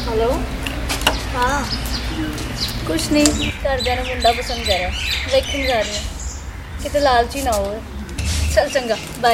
hello हाँ कुछ नहीं घरदिਆਂ ਨੂੰ ਮੁੰਡਾ ਪਸੰਦ ਕਰਿਆ ਵੇਖਣ ਜਾ ਰਹੀ ਹਾਂ ਕਿਤੇ ਲਾਲਚੀ ਨਾ ਹੋਵੇ ਚੱਲ ਚੰਗਾ ਬਾਏ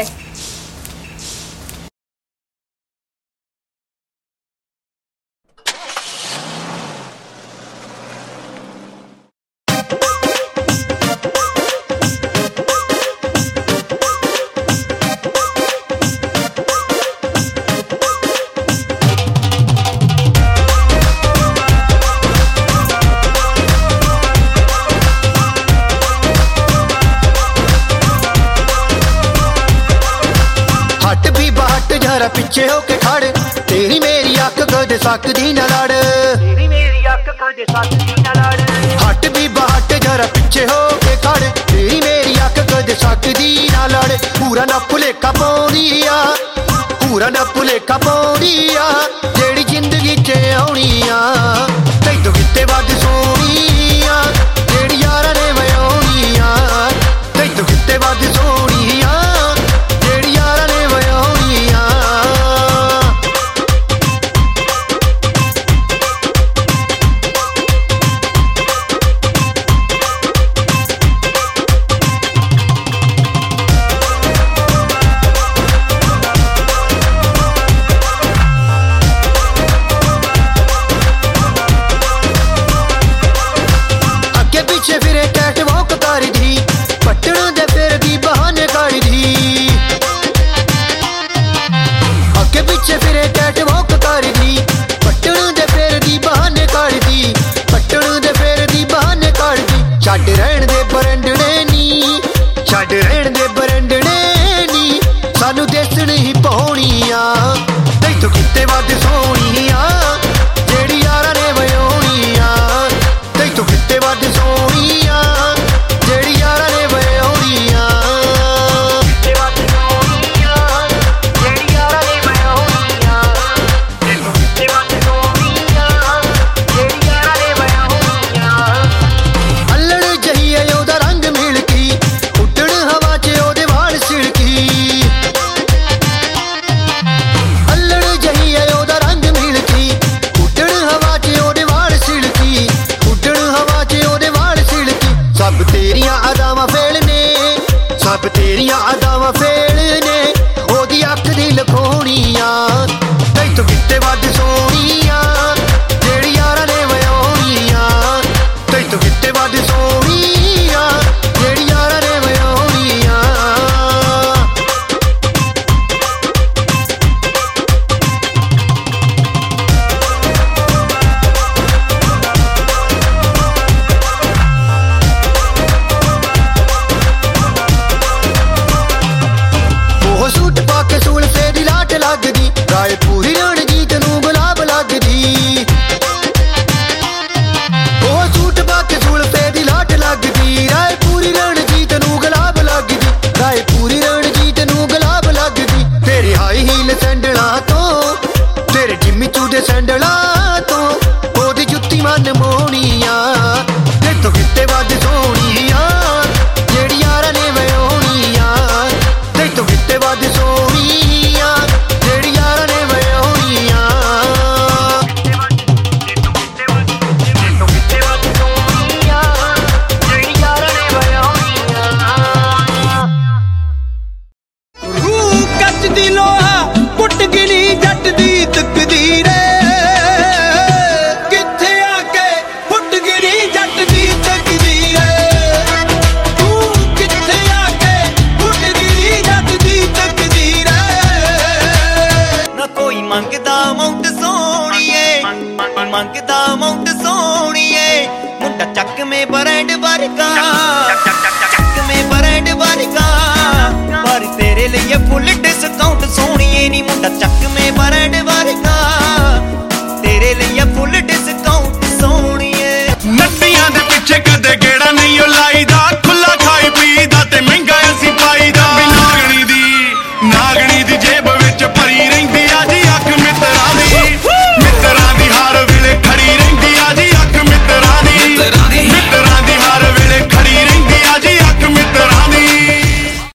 पिछे होके खड़ तेरी मेरी अख कदे सकदी ना लड़ हट भी बाट जरा पिछे होके खड़ तेरी मेरी अख कदे सकदी ना लड़ पूरा ना भुलेखा पाउंदी आ पूरा ना भुलेखा पाउंदी आ जेड़ी जिंदगी च आउणी आ तैनूं किते वध सोहणी आ जेड़ी यारां ने वयाउणी आ तैनूं किते वध सोहणी आ जेड़ी यारां ने वयाउणी आ छड्ड रहण दे बरंडने नी छड्ड रहण दे बरंडने नी सानू दिसण ही पाउणी आ तैनूं किते वध सोहणी आ जेड़ी यारां ने वयाउणी आ तैनूं किते वध सोहणी आ जेड़ी यारां ने वयाउणी आ किते वध सोहणी आ जेड़ी यारां ने वयाउणी आ तैनूं किते वध सोहणी आ जेड़ी यारां ने वयाउणी आ सब तेरियां अदावां फेल ने ओदी अख दी लखोणी आ तैनूं किते वध सोहणी आ जेड़ी यारां ने वयाउणी आ तैनूं किते वध सोहणी आ जेड़ी यारां ने वयाउणी आ सूट पाके सूल फेरी लाट लगदी राय पूरी रणजीत नूं गुलाब लगदी ओह सूट पाके सूल फेरी लाट लगदी राय पूरी रणजीत नूं गुलाब लगदी राय पूरी रणजीत नूं गुलाब लगदी तेरे हाई हील सैंडलां तो तेरे जिम्मी चू दे सैंडलां तो ओदी जुत्ती मन मोहणी आ तैनूं किते वध सोहणी आ जेड़ी यारां ने वयाउणी आ तैनूं किते वध सोहणी आ जेड़ी यारां ने वयाउणी आ तैनूं किते वध सोहणी आ जेड़ी यारां ने वयाउणी आ रूह कचदी लोहा पुट गिनी जट दी तकदीर किथे आके पुट गिनी जट दी तकदीर तू किथे आके पुट गिनी जट दी तकदीर ना कोई मंगदा मौत सोहणीए मंगदा मौत सोहणीए मुंडा चक में ब्रांड वर्गा चक में ब्रांड वर्गा पर तेरे लिए फुल डिस्काउंट सोहणीए नी मुंडा चक में ब्रांड वर्गा तेरे लिए फुल डिस्काउंट सोहणीए नदियां दे पिछे